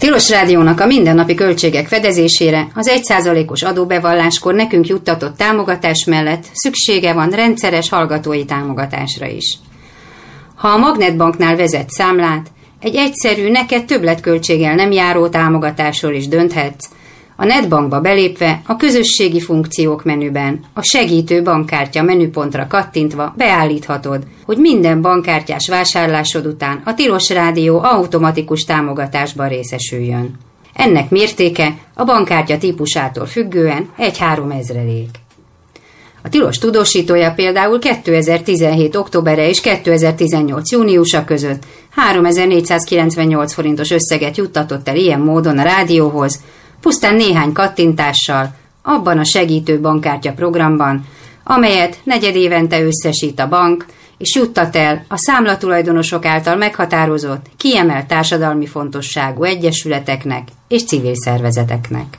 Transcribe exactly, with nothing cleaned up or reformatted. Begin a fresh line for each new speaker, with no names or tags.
Tilos Rádiónak a mindennapi költségek fedezésére az egy százalékos adóbevalláskor nekünk juttatott támogatás mellett szüksége van rendszeres hallgatói támogatásra is. Ha a Magnetbanknál vezet számlát, egy egyszerű, neked többletköltséggel nem járó támogatásról is dönthetsz, a Netbankba belépve a közösségi funkciók menüben, a segítő bankkártya menüpontra kattintva beállíthatod, hogy minden bankkártyás vásárlásod után a Tilos Rádió automatikus támogatásban részesüljön. Ennek mértéke a bankkártya típusától függően egy-három ezrelék. A Tilos tudósítója például kétezer-tizenhét októbere és kétezer-tizennyolc júniusa között háromezer-négyszázkilencvennyolc forintos összeget juttatott el ilyen módon a rádióhoz, pusztán néhány kattintással, abban a segítő bankkártya programban, amelyet negyedévente összesít a bank, és juttat el a számlatulajdonosok által meghatározott, kiemelt társadalmi fontosságú egyesületeknek és civil szervezeteknek.